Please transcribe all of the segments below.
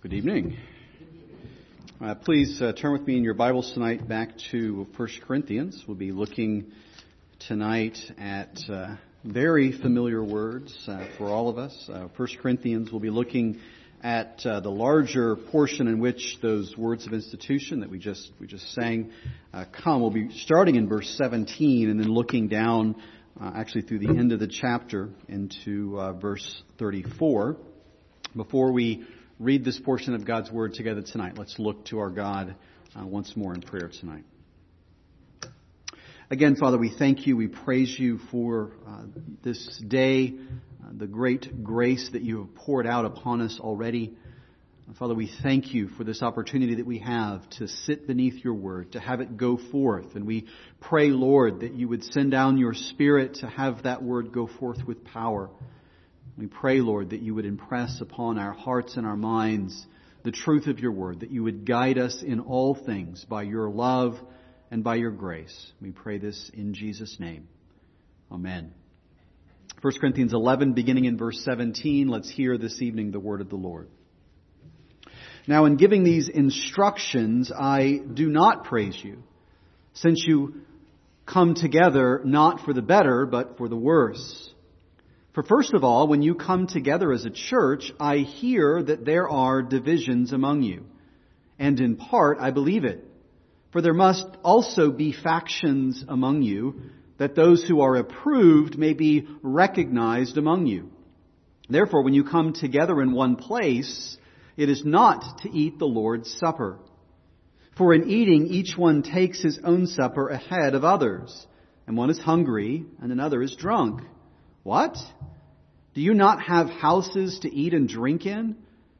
Good evening. Please turn with me in your Bibles tonight back to 1 Corinthians. We'll be looking tonight at very familiar words for all of us. 1 Corinthians, we'll be looking at the larger portion in which those words of institution that we just sang come. We'll be starting in verse 17 and then looking down actually through the end of the chapter into verse 34. Before we read this portion of God's Word together tonight, let's look to our God once more in prayer tonight. Again, Father, we thank you, we praise you for this day, the great grace that you have poured out upon us already. Father, we thank you for this opportunity that we have to sit beneath your Word, to have it go forth. And we pray, Lord, that you would send down your Spirit to have that Word go forth with power. We pray, Lord, that you would impress upon our hearts and our minds the truth of your word, that you would guide us in all things by your love and by your grace. We pray this in Jesus' name. Amen. 1 Corinthians 11, beginning in verse 17, let's hear this evening the word of the Lord. Now, in giving these instructions, I do not praise you, since you come together not for the better, but for the worse. For first of all, when you come together as a church, I hear that there are divisions among you. And in part, I believe it. For there must also be factions among you, that those who are approved may be recognized among you. Therefore, when you come together in one place, it is not to eat the Lord's Supper. For in eating, each one takes his own supper ahead of others, and one is hungry, and another is drunk. What? Do you not have houses to eat and drink in?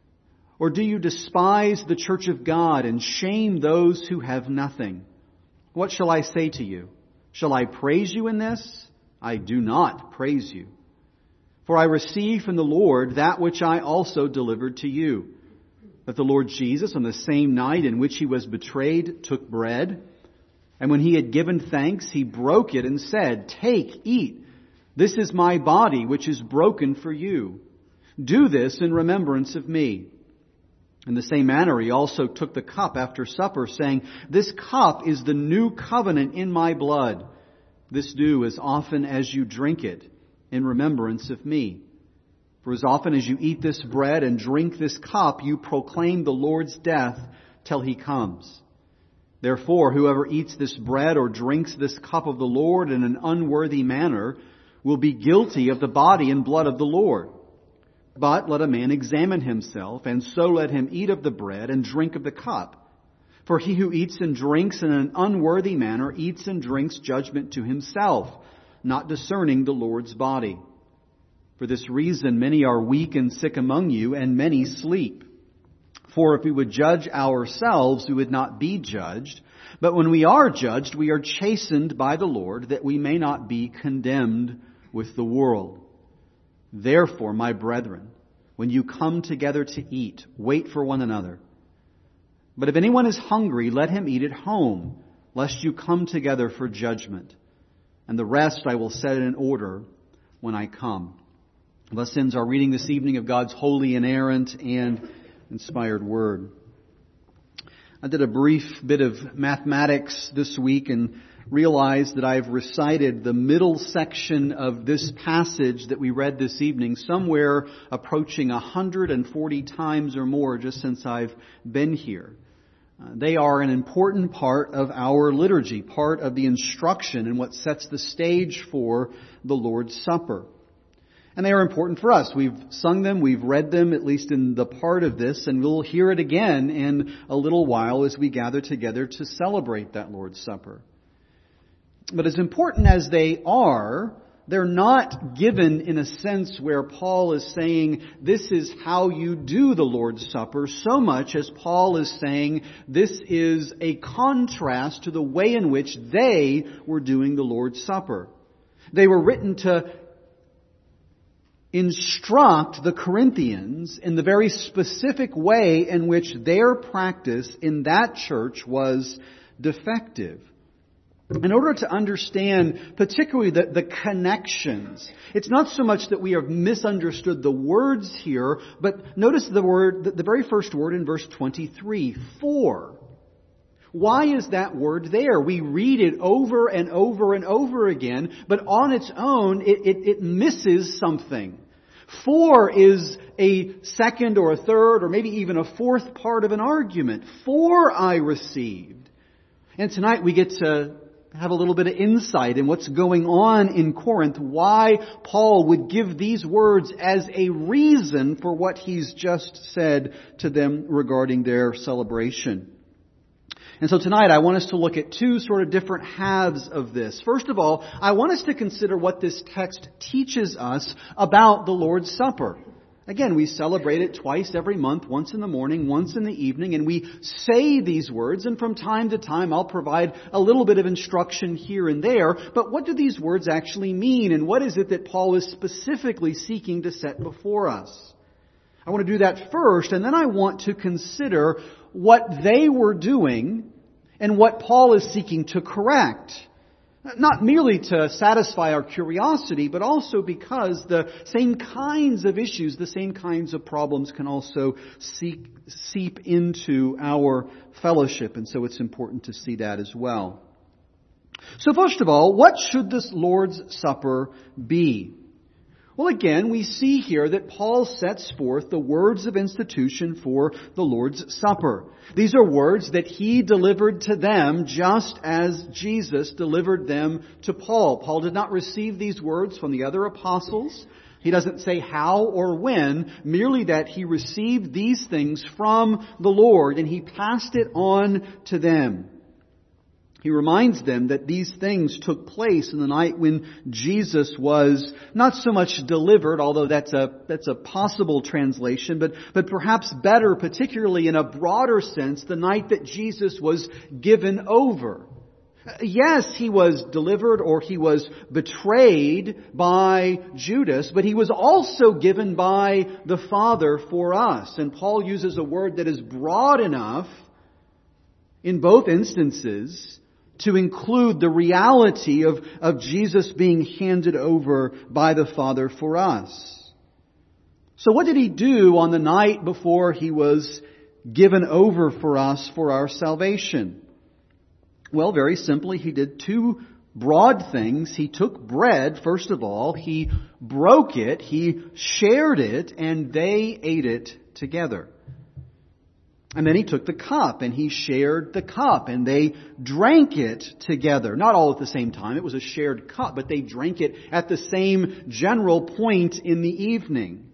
Or do you despise the church of God and shame those who have nothing? What shall I say to you? Shall I praise you in this? I do not praise you. For I received from the Lord that which I also delivered to you, that the Lord Jesus, on the same night in which he was betrayed, took bread, and when he had given thanks, he broke it and said, "Take, eat. This is my body, which is broken for you. Do this in remembrance of me." In the same manner, he also took the cup after supper, saying, "This cup is the new covenant in my blood. This do as often as you drink it in remembrance of me. For as often as you eat this bread and drink this cup, you proclaim the Lord's death till he comes. Therefore, whoever eats this bread or drinks this cup of the Lord in an unworthy manner will be guilty of the body and blood of the Lord. But let a man examine himself, and so let him eat of the bread and drink of the cup. For he who eats and drinks in an unworthy manner eats and drinks judgment to himself, not discerning the Lord's body. For this reason many are weak and sick among you, and many sleep. For if we would judge ourselves, we would not be judged. But when we are judged, we are chastened by the Lord, that we may not be condemned with the world. Therefore, my brethren, when you come together to eat, wait for one another. But if anyone is hungry, let him eat at home, lest you come together for judgment. And the rest I will set in order when I come." Thus ends our reading this evening of God's holy, inerrant, and inspired word. I did a brief bit of mathematics this week and realized that I've recited the middle section of this passage that we read this evening somewhere approaching 140 times or more just since I've been here. They are an important part of our liturgy, part of the instruction and what sets the stage for the Lord's Supper. And they are important for us. We've sung them, we've read them, at least in the part of this, and we'll hear it again in a little while as we gather together to celebrate that Lord's Supper. But as important as they are, they're not given in a sense where Paul is saying, this is how you do the Lord's Supper, so much as Paul is saying, this is a contrast to the way in which they were doing the Lord's Supper. They were written to instruct the Corinthians in the very specific way in which their practice in that church was defective. In order to understand particularly the connections, it's not so much that we have misunderstood the words here, but notice the very first word in verse 23, for. Why is that word there? We read it over and over and over again, but on its own, it misses something. For is a second or a third or maybe even a fourth part of an argument. For I received. And tonight we get to have a little bit of insight in what's going on in Corinth, why Paul would give these words as a reason for what he's just said to them regarding their celebration. And so tonight I want us to look at two sort of different halves of this. First of all, I want us to consider what this text teaches us about the Lord's Supper. Again, we celebrate it twice every month, once in the morning, once in the evening, and we say these words, and from time to time I'll provide a little bit of instruction here and there, but what do these words actually mean, and what is it that Paul is specifically seeking to set before us? I want to do that first, and then I want to consider what they were doing and what Paul is seeking to correct. Not merely to satisfy our curiosity, but also because the same kinds of issues, the same kinds of problems can also seep into our fellowship. And so it's important to see that as well. So first of all, what should this Lord's Supper be? Well, again, we see here that Paul sets forth the words of institution for the Lord's Supper. These are words that he delivered to them just as Jesus delivered them to Paul. Paul did not receive these words from the other apostles. He doesn't say how or when, merely that he received these things from the Lord and he passed it on to them. He reminds them that these things took place in the night when Jesus was not so much delivered, although that's a possible translation, but perhaps better, particularly in a broader sense, the night that Jesus was given over. Yes, he was delivered or he was betrayed by Judas, but he was also given by the Father for us. And Paul uses a word that is broad enough in both instances to include the reality of Jesus being handed over by the Father for us. So what did he do on the night before he was given over for us for our salvation? Well, very simply, he did two broad things. He took bread, first of all. He broke it, he shared it, and they ate it together. And then he took the cup and he shared the cup and they drank it together. Not all at the same time. It was a shared cup, but they drank it at the same general point in the evening.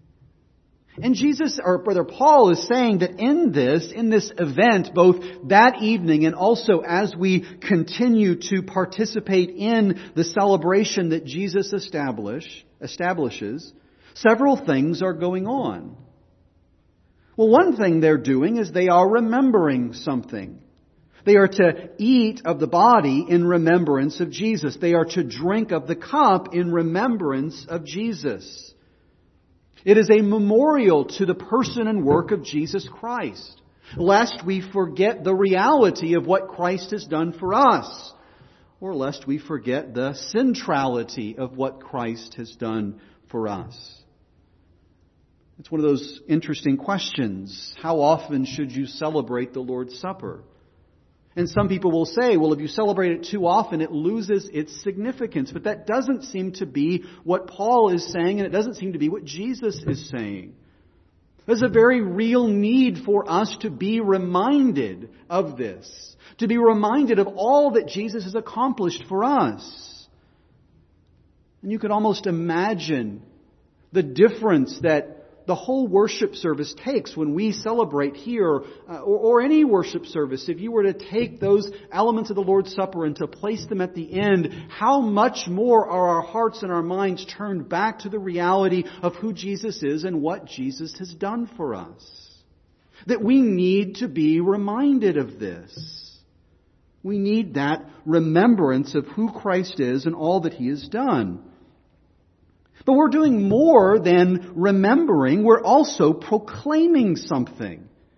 And Brother Paul is saying that in this event, both that evening and also as we continue to participate in the celebration that Jesus establishes, several things are going on. Well, one thing they're doing is they are remembering something. They are to eat of the body in remembrance of Jesus. They are to drink of the cup in remembrance of Jesus. It is a memorial to the person and work of Jesus Christ, lest we forget the reality of what Christ has done for us, or lest we forget the centrality of what Christ has done for us. It's one of those interesting questions. How often should you celebrate the Lord's Supper? And some people will say, well, if you celebrate it too often, it loses its significance. But that doesn't seem to be what Paul is saying, and it doesn't seem to be what Jesus is saying. There's a very real need for us to be reminded of this, to be reminded of all that Jesus has accomplished for us. And you could almost imagine the difference that the whole worship service takes when we celebrate here, or any worship service. If you were to take those elements of the Lord's Supper and to place them at the end, how much more are our hearts and our minds turned back to the reality of who Jesus is and what Jesus has done for us? That we need to be reminded of this. We need that remembrance of who Christ is and all that He has done. But we're doing more than remembering. We're also proclaiming something.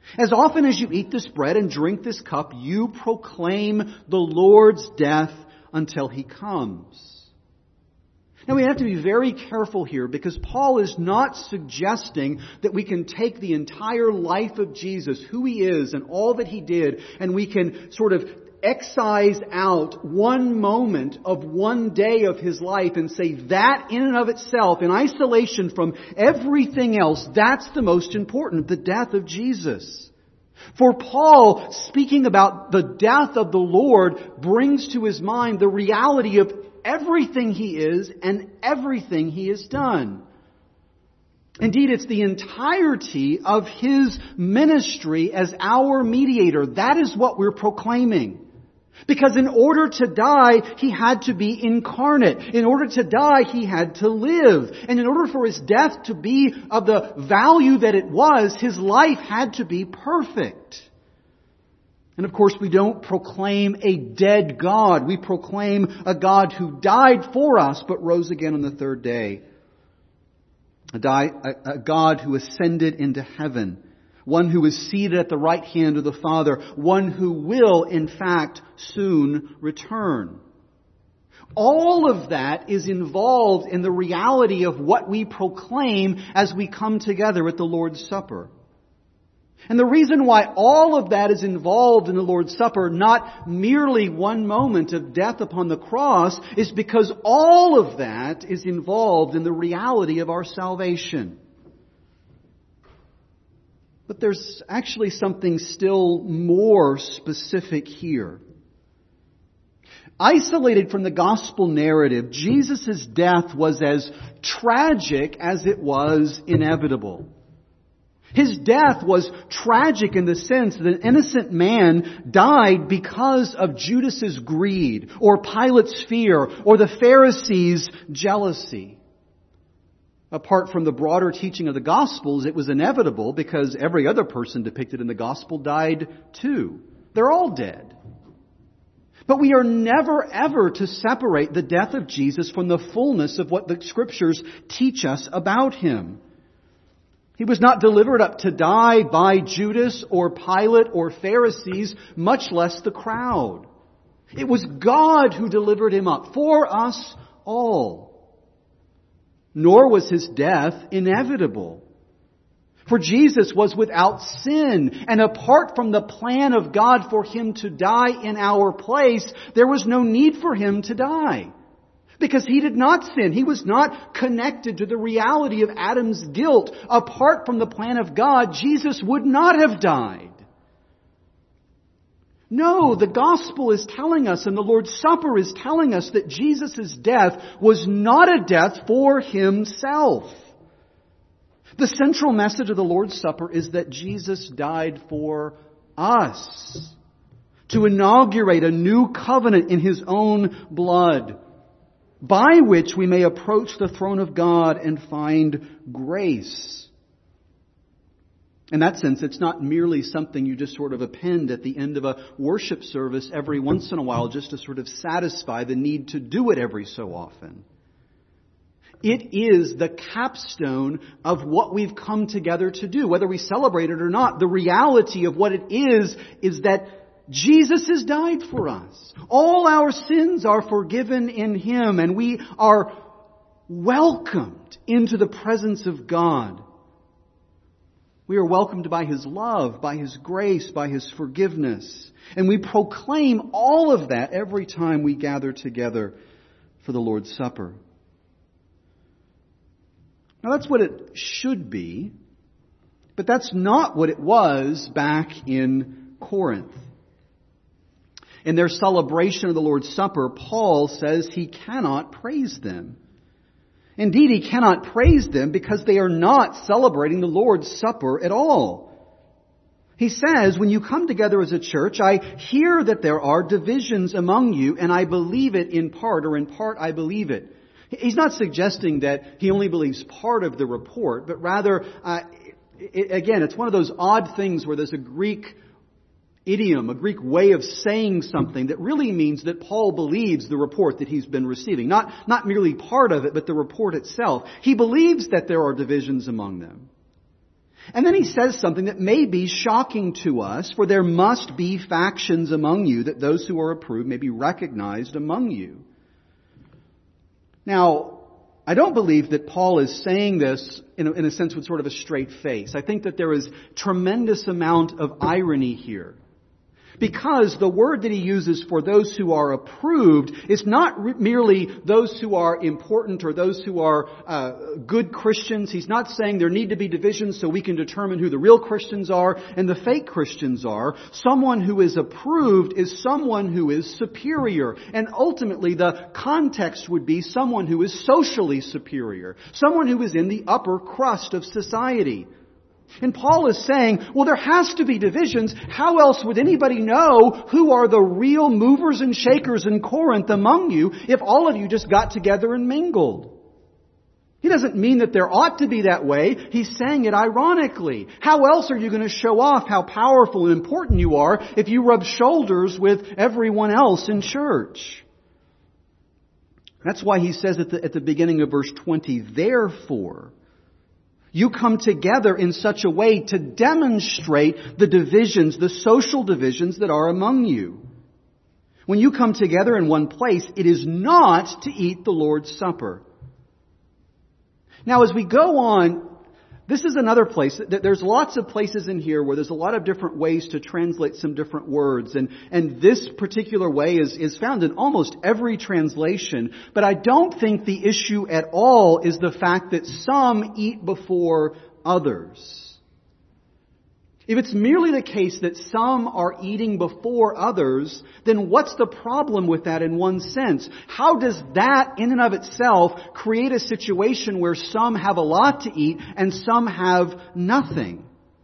As often as you eat this bread and drink this cup, you proclaim the Lord's death until He comes. Now we have to be very careful here because Paul is not suggesting that we can take the entire life of Jesus, who He is and all that He did, and we can sort of excise out one moment of one day of His life and say that in and of itself, in isolation from everything else, that's the most important, the death of Jesus. For Paul, speaking about the death of the Lord brings to his mind the reality of everything He is and everything He has done. Indeed, it's the entirety of His ministry as our mediator. That is what we're proclaiming. Because in order to die, He had to be incarnate. In order to die, He had to live. And in order for His death to be of the value that it was, His life had to be perfect. And of course, we don't proclaim a dead God. We proclaim a God who died for us but rose again on the third day. A God who ascended into heaven. One who is seated at the right hand of the Father. One who will, in fact, soon return. All of that is involved in the reality of what we proclaim as we come together at the Lord's Supper. And the reason why all of that is involved in the Lord's Supper, not merely one moment of death upon the cross, is because all of that is involved in the reality of our salvation. But there's actually something still more specific here. Isolated from the gospel narrative, Jesus' death was as tragic as it was inevitable. His death was tragic in the sense that an innocent man died because of Judas's greed, or Pilate's fear, or the Pharisees' jealousy. Apart from the broader teaching of the Gospels, it was inevitable because every other person depicted in the Gospel died too. They're all dead. But we are never ever to separate the death of Jesus from the fullness of what the Scriptures teach us about Him. He was not delivered up to die by Judas or Pilate or Pharisees, much less the crowd. It was God who delivered Him up for us all. Nor was His death inevitable. For Jesus was without sin, and apart from the plan of God for Him to die in our place, there was no need for Him to die. Because He did not sin. He was not connected to the reality of Adam's guilt. Apart from the plan of God, Jesus would not have died. No, the Gospel is telling us, and the Lord's Supper is telling us, that Jesus' death was not a death for Himself. The central message of the Lord's Supper is that Jesus died for us, to inaugurate a new covenant in His own blood, by which we may approach the throne of God and find grace. In that sense, it's not merely something you just sort of append at the end of a worship service every once in a while just to sort of satisfy the need to do it every so often. It is the capstone of what we've come together to do, whether we celebrate it or not. The reality of what it is that Jesus has died for us. All our sins are forgiven in Him, and we are welcomed into the presence of God. We are welcomed by His love, by His grace, by His forgiveness. And we proclaim all of that every time we gather together for the Lord's Supper. Now that's what it should be, but that's not what it was back in Corinth. In their celebration of the Lord's Supper, Paul says he cannot praise them. Indeed, he cannot praise them because they are not celebrating the Lord's Supper at all. He says, when you come together as a church, I hear that there are divisions among you, and I believe it in part, or in part I believe it. He's not suggesting that he only believes part of the report, but rather, again, it's one of those odd things where there's a Greek idiom, a Greek way of saying something that really means that Paul believes the report that he's been receiving. Not merely part of it, but the report itself. He believes that there are divisions among them. And then he says something that may be shocking to us, for there must be factions among you, that those who are approved may be recognized among you. Now, I don't believe that Paul is saying this in a sense with sort of a straight face. I think that there is tremendous amount of irony here. Because the word that he uses for those who are approved is not merely those who are important or those who are good Christians. He's not saying there need to be divisions so we can determine who the real Christians are and the fake Christians are. Someone who is approved is someone who is superior. And ultimately the context would be someone who is socially superior. Someone who is in the upper crust of society. And Paul is saying, well, there has to be divisions. How else would anybody know who are the real movers and shakers in Corinth among you if all of you just got together and mingled? He doesn't mean that there ought to be that way. He's saying it ironically. How else are you going to show off how powerful and important you are if you rub shoulders with everyone else in church? That's why he says at the beginning of verse 20, therefore, you come together in such a way to demonstrate the divisions, the social divisions that are among you. When you come together in one place, it is not to eat the Lord's Supper. Now, as we go on, this is another place. There's lots of places in here where there's a lot of different ways to translate some different words. And this particular way is found in almost every translation. But I don't think the issue at all is the fact that some eat before others. If it's merely the case that some are eating before others, then what's the problem with that in one sense? How does that in and of itself create a situation where some have a lot to eat and some have nothing?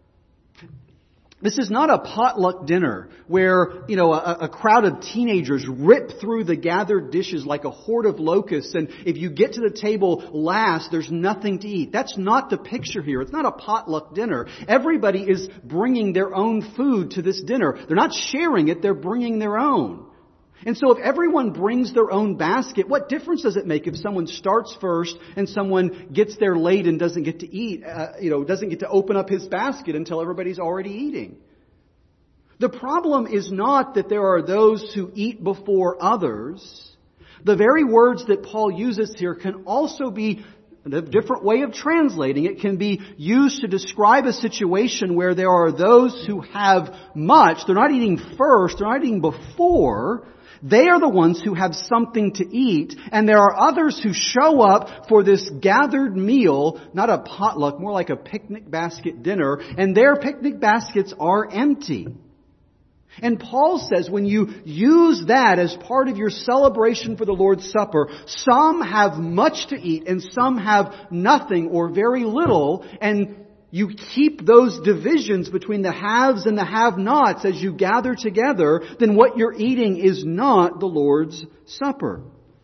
This is not a potluck dinner where, a crowd of teenagers rip through the gathered dishes like a horde of locusts, and if you get to the table last, there's nothing to eat. That's not the picture here. It's not a potluck dinner. Everybody is bringing their own food to this dinner. They're not sharing it, they're bringing their own. And so if everyone brings their own basket, what difference does it make if someone starts first and someone gets there late and doesn't get to eat, doesn't get to open up his basket until everybody's already eating? The problem is not that there are those who eat before others. The very words that Paul uses here can also be a different way of translating. It can be used to describe a situation where there are those who have much. They're not eating first, they're not eating before. They are the ones who have something to eat, and there are others who show up for this gathered meal, not a potluck, more like a picnic basket dinner, and their picnic baskets are empty. And Paul says when you use that as part of your celebration for the Lord's Supper, some have much to eat and some have nothing or very little, and you keep those divisions between the haves and the have-nots as you gather together, then what you're eating is not the Lord's Supper.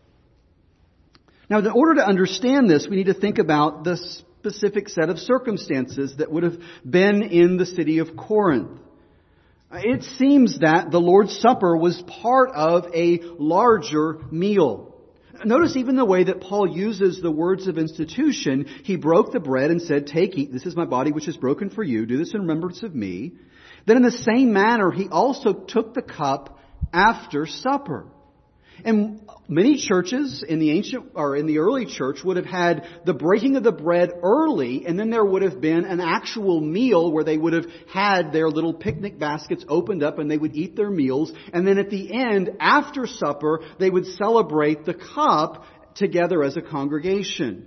Now, in order to understand this, we need to think about the specific set of circumstances that would have been in the city of Corinth. It seems that the Lord's Supper was part of a larger meal. Notice even the way that Paul uses the words of institution. He broke the bread and said, take, eat, this is my body which is broken for you. Do this in remembrance of me. Then in the same manner, he also took the cup after supper. And many churches in the early church would have had the breaking of the bread early, and then there would have been an actual meal where they would have had their little picnic baskets opened up and they would eat their meals. And then at the end, after supper, they would celebrate the cup together as a congregation.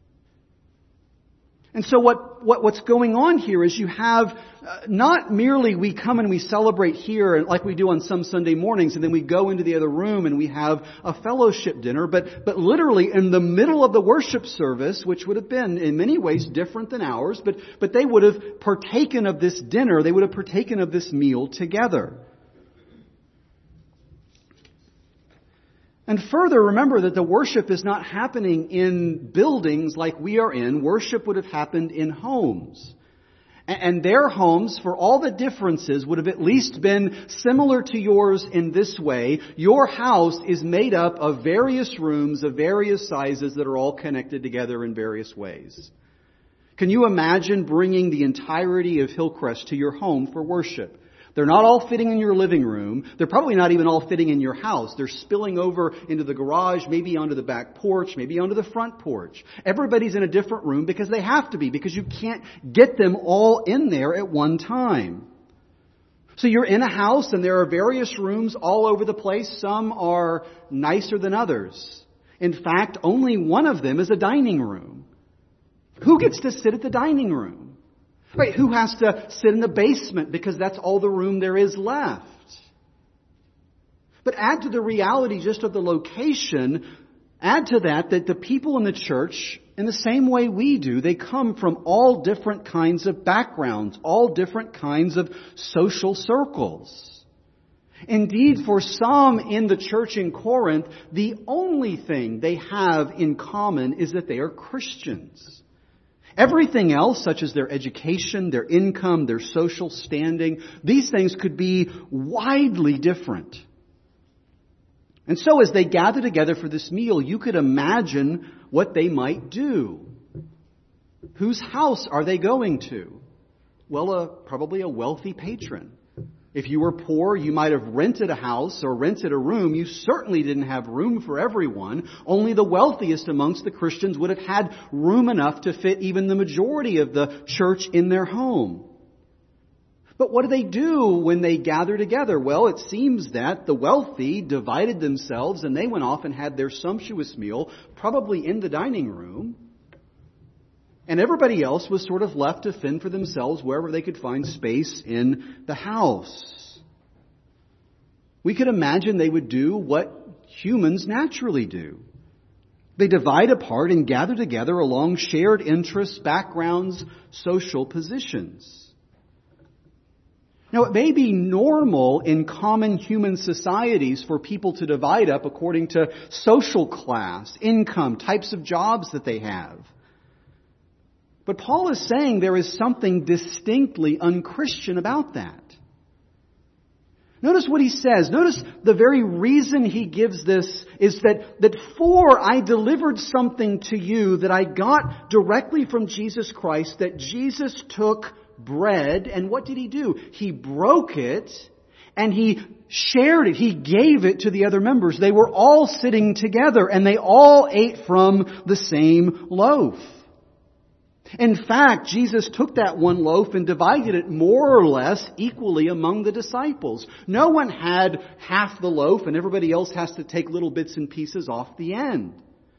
And so what's going on here is you have not merely we come and we celebrate here like we do on some Sunday mornings, and then we go into the other room and we have a fellowship dinner, but literally in the middle of the worship service, which would have been in many ways different than ours, but they would have partaken of this dinner, they would have partaken of this meal together. And further, remember that the worship is not happening in buildings like we are in. Worship would have happened in homes. And their homes, for all the differences, would have at least been similar to yours in this way. Your house is made up of various rooms of various sizes that are all connected together in various ways. Can you imagine bringing the entirety of Hillcrest to your home for worship? They're not all fitting in your living room. They're probably not even all fitting in your house. They're spilling over into the garage, maybe onto the back porch, maybe onto the front porch. Everybody's in a different room because they have to be, because you can't get them all in there at one time. So you're in a house and there are various rooms all over the place. Some are nicer than others. In fact, only one of them is a dining room. Who gets to sit at the dining room? Right, who has to sit in the basement because that's all the room there is left? But add to the reality just of the location, add to that the people in the church, in the same way we do, they come from all different kinds of backgrounds, all different kinds of social circles. Indeed, for some in the church in Corinth, the only thing they have in common is that they are Christians. Everything else, such as their education, their income, their social standing, these things could be widely different. And so as they gather together for this meal, you could imagine what they might do. Whose house are they going to? Well, probably a wealthy patron. If you were poor, you might have rented a house or rented a room. You certainly didn't have room for everyone. Only the wealthiest amongst the Christians would have had room enough to fit even the majority of the church in their home. But what do they do when they gather together? Well, it seems that the wealthy divided themselves and they went off and had their sumptuous meal, probably in the dining room. And everybody else was sort of left to fend for themselves wherever they could find space in the house. We could imagine they would do what humans naturally do. They divide apart and gather together along shared interests, backgrounds, social positions. Now, it may be normal in common human societies for people to divide up according to social class, income, types of jobs that they have. But Paul is saying there is something distinctly unchristian about that. Notice what he says. Notice the very reason he gives this is that for I delivered something to you that I got directly from Jesus Christ, that Jesus took bread, and what did he do? He broke it, and he shared it. He gave it to the other members. They were all sitting together, and they all ate from the same loaf. In fact, Jesus took that one loaf and divided it more or less equally among the disciples. No one had half the loaf and everybody else has to take little bits and pieces off the end.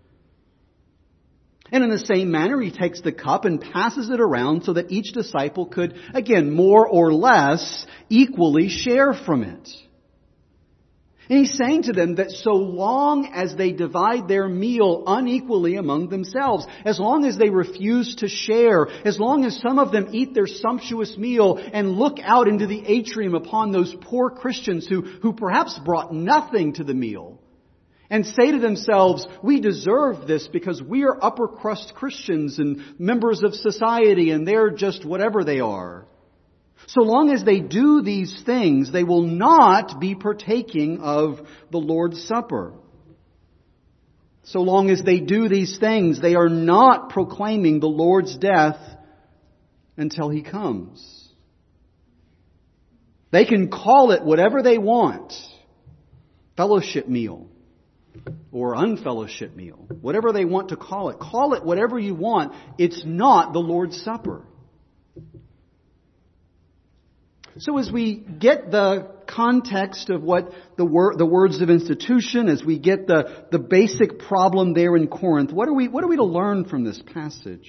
And in the same manner, he takes the cup and passes it around so that each disciple could, again, more or less equally share from it. And he's saying to them that so long as they divide their meal unequally among themselves, as long as they refuse to share, as long as some of them eat their sumptuous meal and look out into the atrium upon those poor Christians who perhaps brought nothing to the meal, and say to themselves, we deserve this because we are upper crust Christians and members of society and they're just whatever they are. So long as they do these things, they will not be partaking of the Lord's Supper. So long as they do these things, they are not proclaiming the Lord's death until He comes. They can call it whatever they want. Fellowship meal or unfellowship meal. Whatever they want to call it. Call it whatever you want. It's not the Lord's Supper. So as we get the context of what the words of institution, as we get the basic problem there in Corinth, what are we to learn from this passage?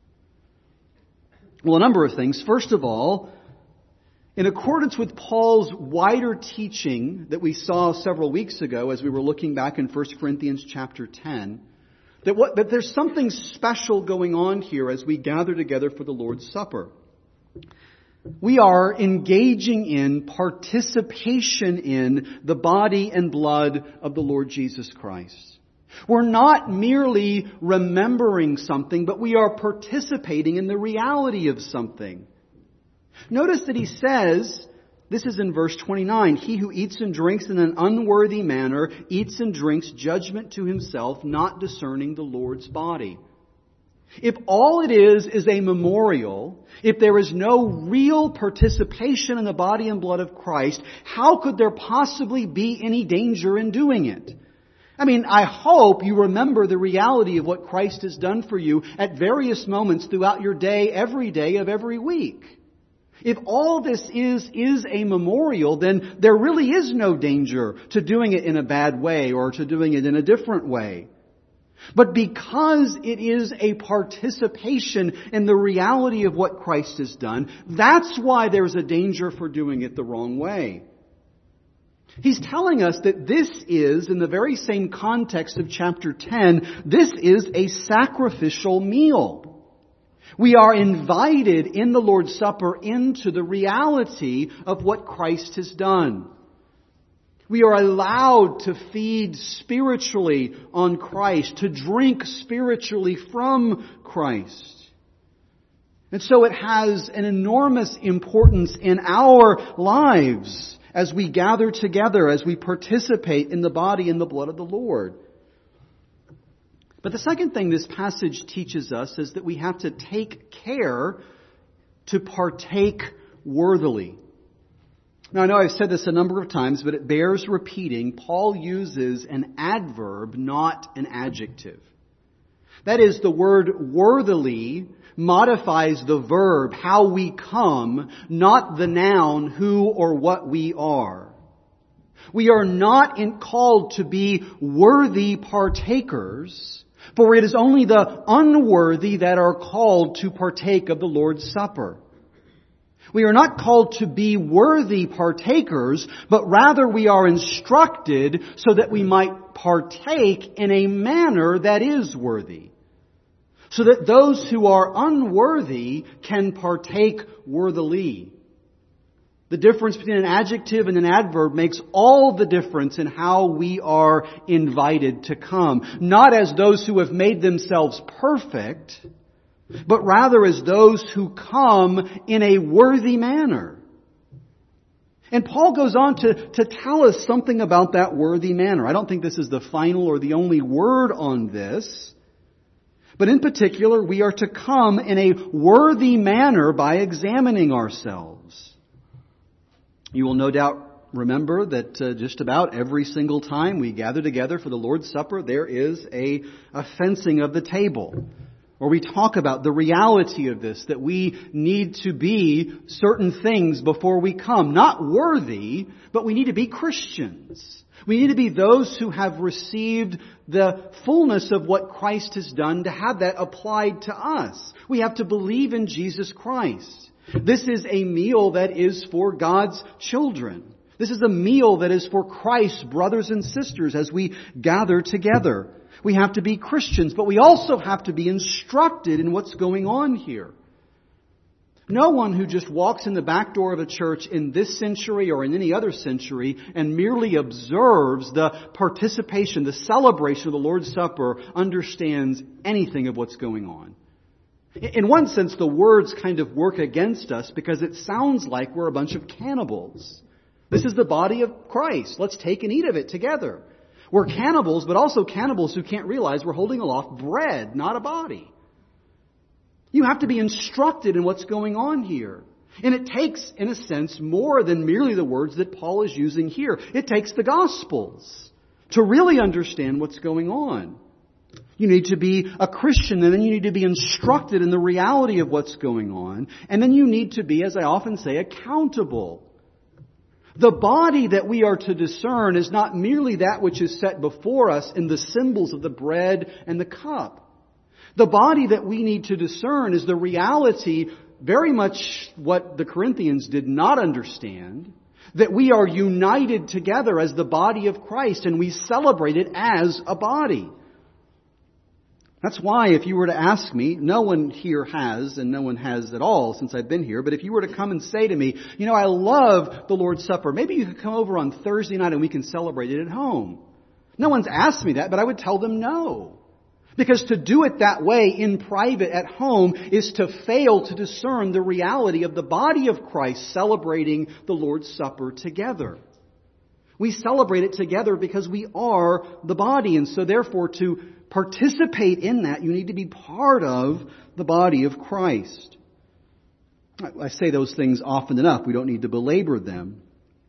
Well, a number of things. First of all, in accordance with Paul's wider teaching that we saw several weeks ago as we were looking back in 1 Corinthians chapter 10, that there's something special going on here as we gather together for the Lord's Supper. We are engaging in participation in the body and blood of the Lord Jesus Christ. We're not merely remembering something, but we are participating in the reality of something. Notice that he says, this is in verse 29, he who eats and drinks in an unworthy manner eats and drinks judgment to himself, not discerning the Lord's body. If all it is a memorial, if there is no real participation in the body and blood of Christ, how could there possibly be any danger in doing it? I mean, I hope you remember the reality of what Christ has done for you at various moments throughout your day of every week. If all this is a memorial, then there really is no danger to doing it in a bad way or to doing it in a different way. But because it is a participation in the reality of what Christ has done, that's why there's a danger for doing it the wrong way. He's telling us that this is, in the very same context of chapter 10, this is a sacrificial meal. We are invited in the Lord's Supper into the reality of what Christ has done. We are allowed to feed spiritually on Christ, to drink spiritually from Christ. And so it has an enormous importance in our lives as we gather together, as we participate in the body and the blood of the Lord. But the second thing this passage teaches us is that we have to take care to partake worthily. Now, I know I've said this a number of times, but it bears repeating. Paul uses an adverb, not an adjective. That is, the word worthily modifies the verb, how we come, not the noun, who or what we are. We are not called to be worthy partakers, for it is only the unworthy that are called to partake of the Lord's Supper. We are not called to be worthy partakers, but rather we are instructed so that we might partake in a manner that is worthy. So that those who are unworthy can partake worthily. The difference between an adjective and an adverb makes all the difference in how we are invited to come. Not as those who have made themselves perfect, but rather as those who come in a worthy manner. And Paul goes on to tell us something about that worthy manner. I don't think this is the final or the only word on this. But in particular, we are to come in a worthy manner by examining ourselves. You will no doubt remember that just about every single time we gather together for the Lord's Supper, there is a fencing of the table. Or we talk about the reality of this, that we need to be certain things before we come. Not worthy, but we need to be Christians. We need to be those who have received the fullness of what Christ has done to have that applied to us. We have to believe in Jesus Christ. This is a meal that is for God's children. This is a meal that is for Christ's brothers and sisters as we gather together. We have to be Christians, but we also have to be instructed in what's going on here. No one who just walks in the back door of a church in this century or in any other century and merely observes the participation, the celebration of the Lord's Supper understands anything of what's going on. In one sense, the words kind of work against us because it sounds like we're a bunch of cannibals. This is the body of Christ. Let's take and eat of it together. We're cannibals, but also cannibals who can't realize we're holding aloft bread, not a body. You have to be instructed in what's going on here. And it takes, in a sense, more than merely the words that Paul is using here. It takes the Gospels to really understand what's going on. You need to be a Christian, and then you need to be instructed in the reality of what's going on. And then you need to be, as I often say, accountable. The body that we are to discern is not merely that which is set before us in the symbols of the bread and the cup. The body that we need to discern is the reality, very much what the Corinthians did not understand, that we are united together as the body of Christ and we celebrate it as a body. That's why if you were to ask me, no one here has, and no one has at all since I've been here, but if you were to come and say to me, I love the Lord's Supper, maybe you could come over on Thursday night and we can celebrate it at home. No one's asked me that, but I would tell them no. Because to do it that way in private at home is to fail to discern the reality of the body of Christ celebrating the Lord's Supper together. We celebrate it together because we are the body. And so therefore, to participate in that, you need to be part of the body of Christ. I say those things often enough. We don't need to belabor them.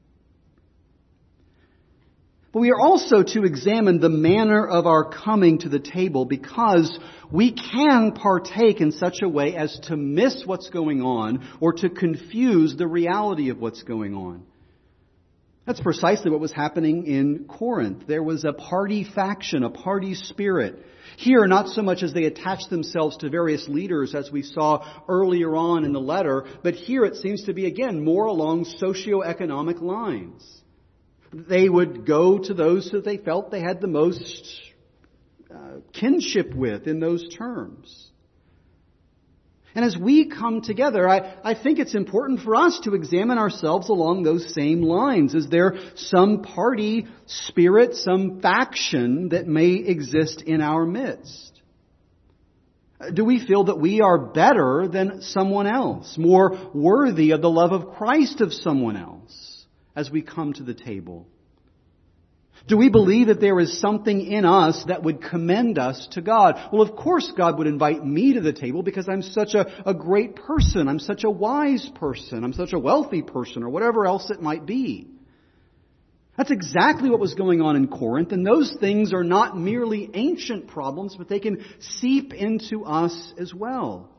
But we are also to examine the manner of our coming to the table, because we can partake in such a way as to miss what's going on or to confuse the reality of what's going on. That's precisely what was happening in Corinth. There was a party faction, a party spirit. Here, not so much as they attached themselves to various leaders as we saw earlier on in the letter, but here it seems to be, again, more along socioeconomic lines. They would go to those that they felt they had the most kinship with in those terms. And as we come together, I think it's important for us to examine ourselves along those same lines. Is there some party spirit, some faction that may exist in our midst? Do we feel that we are better than someone else, more worthy of the love of Christ of someone else as we come to the table? Do we believe that there is something in us that would commend us to God? Well, of course God would invite me to the table because I'm such a great person. I'm such a wise person. I'm such a wealthy person, or whatever else it might be. That's exactly what was going on in Corinth. And those things are not merely ancient problems, but they can seep into us as well.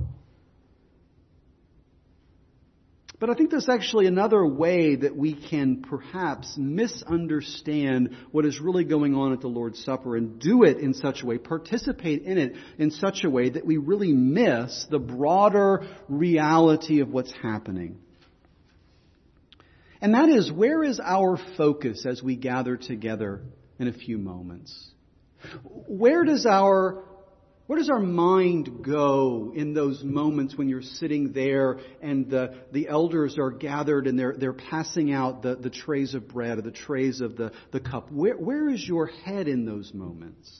But I think there's actually another way that we can perhaps misunderstand what is really going on at the Lord's Supper and do it in such a way, participate in it in such a way that we really miss the broader reality of what's happening. And that is, where is our focus as we gather together in a few moments? Where does our mind go in those moments when you're sitting there and the elders are gathered and they're passing out the trays of bread or the trays of the cup? Where is your head in those moments?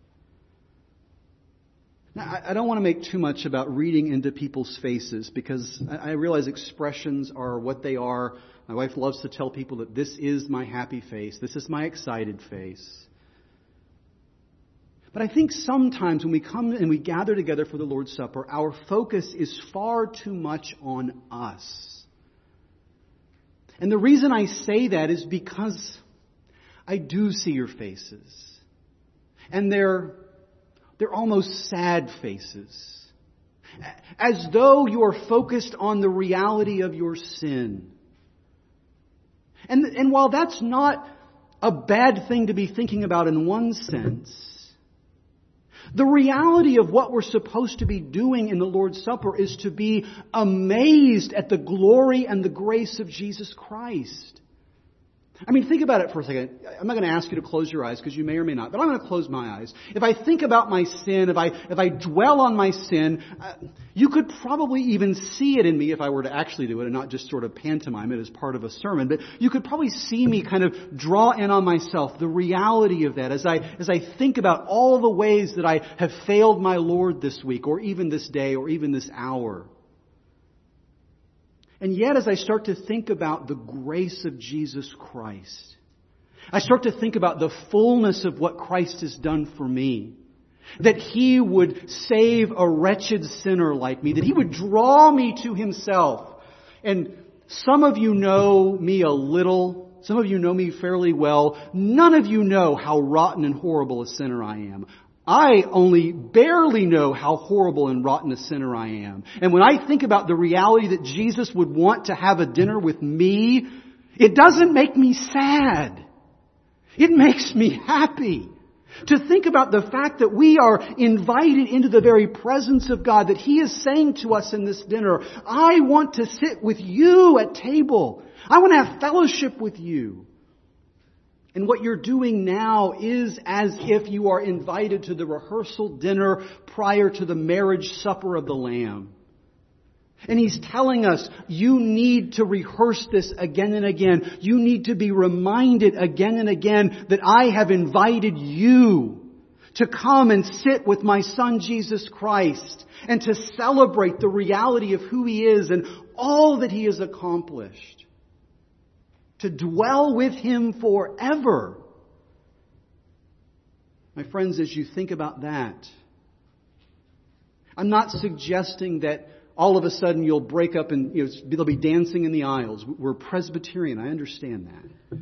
Now, I don't want to make too much about reading into people's faces, because I realize expressions are what they are. My wife loves to tell people that this is my happy face, this is my excited face. But I think sometimes when we come and we gather together for the Lord's Supper, our focus is far too much on us. And the reason I say that is because I do see your faces. And they're almost sad faces. As though you are focused on the reality of your sin. And while that's not a bad thing to be thinking about in one sense, the reality of what we're supposed to be doing in the Lord's Supper is to be amazed at the glory and the grace of Jesus Christ. I mean, think about it for a second. I'm not going to ask you to close your eyes, because you may or may not, but I'm going to close my eyes. If I think about my sin, if I dwell on my sin, you could probably even see it in me if I were to actually do it and not just sort of pantomime it as part of a sermon. But you could probably see me kind of draw in on myself the reality of that as I think about all the ways that I have failed my Lord this week, or even this day, or even this hour. And yet, as I start to think about the grace of Jesus Christ, I start to think about the fullness of what Christ has done for me. That He would save a wretched sinner like me. That He would draw me to Himself. And some of you know me a little. Some of you know me fairly well. None of you know how rotten and horrible a sinner I am. I only barely know how horrible and rotten a sinner I am. And when I think about the reality that Jesus would want to have a dinner with me, it doesn't make me sad. It makes me happy. To think about the fact that we are invited into the very presence of God, that He is saying to us in this dinner, I want to sit with you at table. I want to have fellowship with you. And what you're doing now is as if you are invited to the rehearsal dinner prior to the marriage supper of the Lamb. And He's telling us, you need to rehearse this again and again. You need to be reminded again and again that I have invited you to come and sit with my Son Jesus Christ and to celebrate the reality of who He is and all that He has accomplished. to dwell with Him forever. My friends, as you think about that, I'm not suggesting that all of a sudden you'll break up and there'll be dancing in the aisles. We're Presbyterian, I understand that.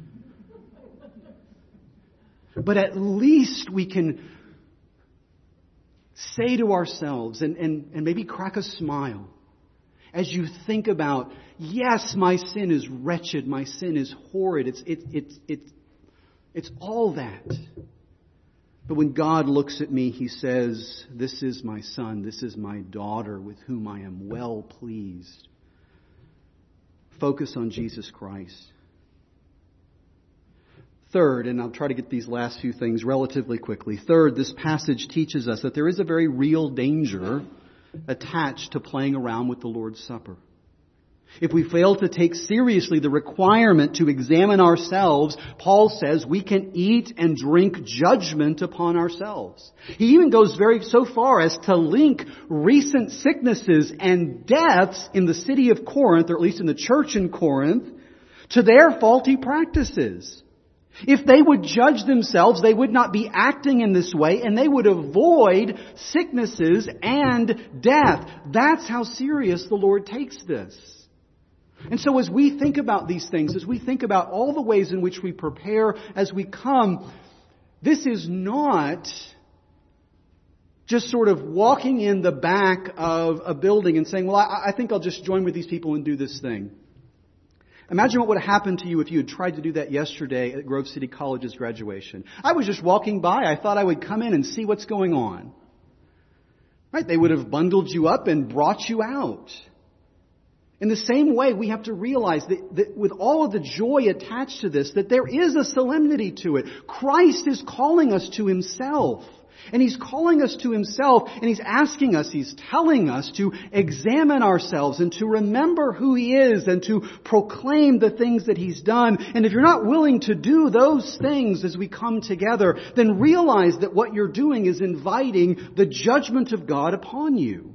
But at least we can say to ourselves and maybe crack a smile as you think about, yes, my sin is wretched, my sin is horrid, it's all that. But when God looks at me, He says, this is my son, this is my daughter with whom I am well pleased. Focus on Jesus Christ. Third, and I'll try to get these last few things relatively quickly. Third, this passage teaches us that there is a very real danger attached to playing around with the Lord's Supper. If we fail to take seriously the requirement to examine ourselves, Paul says we can eat and drink judgment upon ourselves. He even goes so far as to link recent sicknesses and deaths in the city of Corinth, or at least in the church in Corinth, to their faulty practices. If they would judge themselves, they would not be acting in this way, and they would avoid sicknesses and death. That's how serious the Lord takes this. And so as we think about these things, as we think about all the ways in which we prepare as we come, this is not just sort of walking in the back of a building and saying, well, I think I'll just join with these people and do this thing. Imagine what would have happened to you if you had tried to do that yesterday at Grove City College's graduation. I was just walking by. I thought I would come in and see what's going on. Right? They would have bundled you up and brought you out. In the same way, we have to realize that with all of the joy attached to this, that there is a solemnity to it. Christ is calling us to Himself. And He's calling us to Himself, and He's asking us, He's telling us to examine ourselves and to remember who He is and to proclaim the things that He's done. And if you're not willing to do those things as we come together, then realize that what you're doing is inviting the judgment of God upon you.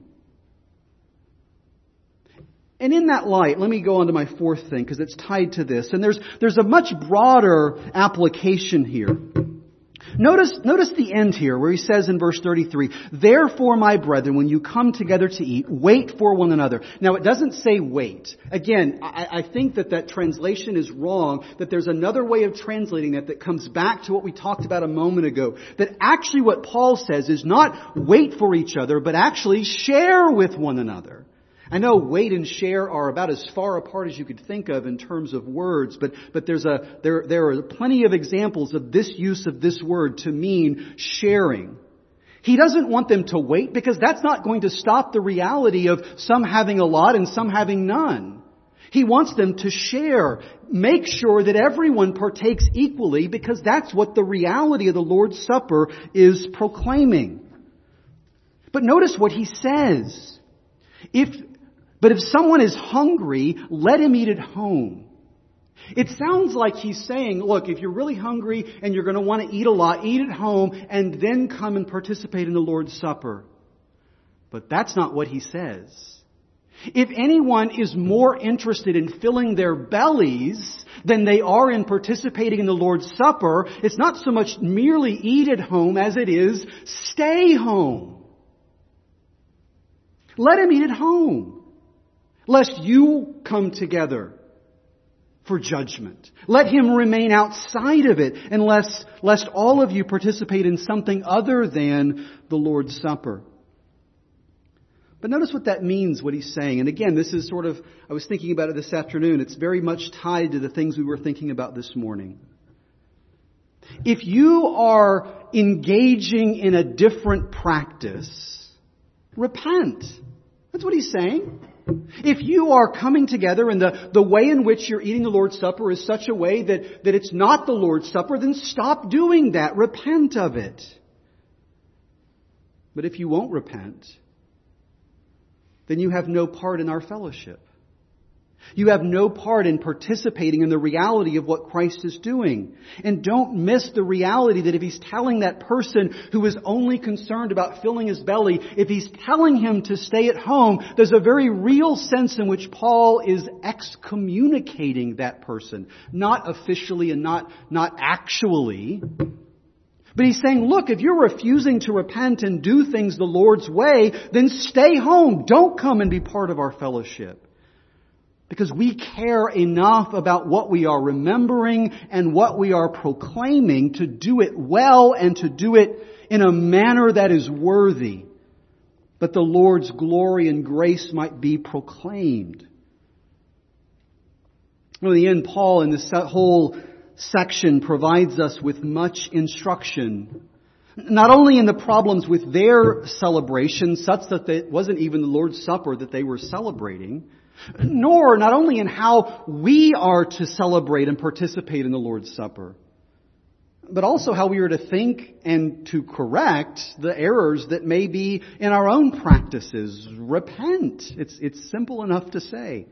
And in that light, let me go on to my fourth thing, because it's tied to this. And there's a much broader application here. Notice the end here where he says in verse 33, therefore, my brethren, when you come together to eat, wait for one another. Now, it doesn't say wait. Again, I think that translation is wrong, that there's another way of translating that comes back to what we talked about a moment ago. That actually what Paul says is not wait for each other, but actually share with one another. I know wait and share are about as far apart as you could think of in terms of words, but there are plenty of examples of this use of this word to mean sharing. He doesn't want them to wait because that's not going to stop the reality of some having a lot and some having none. He wants them to share. Make sure that everyone partakes equally because that's what the reality of the Lord's Supper is proclaiming. But notice what he says. But if someone is hungry, let him eat at home. It sounds like he's saying, look, if you're really hungry and you're going to want to eat a lot, eat at home and then come and participate in the Lord's Supper. But that's not what he says. If anyone is more interested in filling their bellies than they are in participating in the Lord's Supper, it's not so much merely eat at home as it is stay home. Let him eat at home. Lest you come together for judgment. Let him remain outside of it, and lest all of you participate in something other than the Lord's Supper. But notice what that means, what he's saying. And again, this is sort of, I was thinking about it this afternoon. It's very much tied to the things we were thinking about this morning. If you are engaging in a different practice, repent. That's what he's saying. If you are coming together and the way in which you're eating the Lord's Supper is such a way that it's not the Lord's Supper, then stop doing that. Repent of it. But if you won't repent, then you have no part in our fellowship. You have no part in participating in the reality of what Christ is doing. And don't miss the reality that if He's telling that person who is only concerned about filling his belly, if He's telling him to stay at home, there's a very real sense in which Paul is excommunicating that person. Not officially and not actually. But he's saying, look, if you're refusing to repent and do things the Lord's way, then stay home. Don't come and be part of our fellowship. Because we care enough about what we are remembering and what we are proclaiming to do it well and to do it in a manner that is worthy. But the Lord's glory and grace might be proclaimed. Well, in the end, Paul in this whole section provides us with much instruction. Not only in the problems with their celebration, such that it wasn't even the Lord's Supper that they were celebrating, nor not only in how we are to celebrate and participate in the Lord's Supper, but also how we are to think and to correct the errors that may be in our own practices. Repent. It's simple enough to say.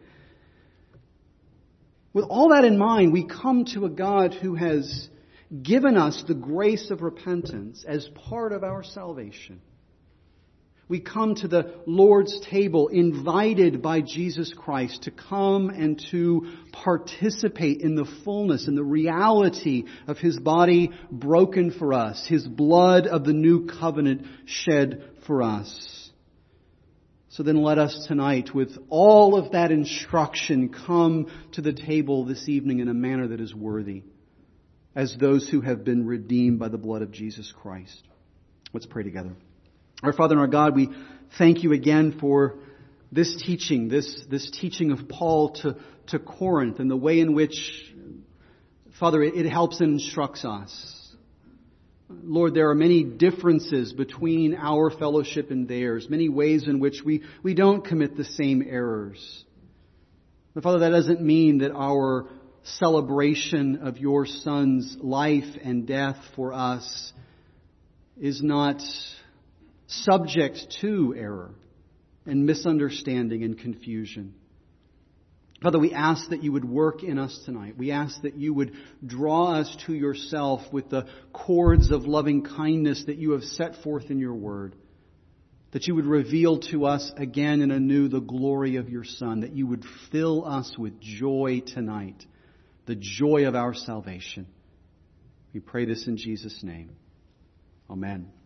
With all that in mind, we come to a God who has given us the grace of repentance as part of our salvation. We come to the Lord's table invited by Jesus Christ to come and to participate in the fullness and the reality of His body broken for us, His blood of the new covenant shed for us. So then let us tonight, with all of that instruction, come to the table this evening in a manner that is worthy, as those who have been redeemed by the blood of Jesus Christ. Let's pray together. Our Father and our God, we thank You again for this teaching, this teaching of Paul to Corinth, and the way in which, Father, it helps and instructs us. Lord, there are many differences between our fellowship and theirs, many ways in which we don't commit the same errors. But Father, that doesn't mean that our celebration of Your Son's life and death for us is not subject to error and misunderstanding and confusion. Father, we ask that You would work in us tonight. We ask that You would draw us to Yourself with the cords of loving kindness that You have set forth in Your Word. That You would reveal to us again and anew the glory of Your Son. That You would fill us with joy tonight. The joy of our salvation. We pray this in Jesus' name. Amen.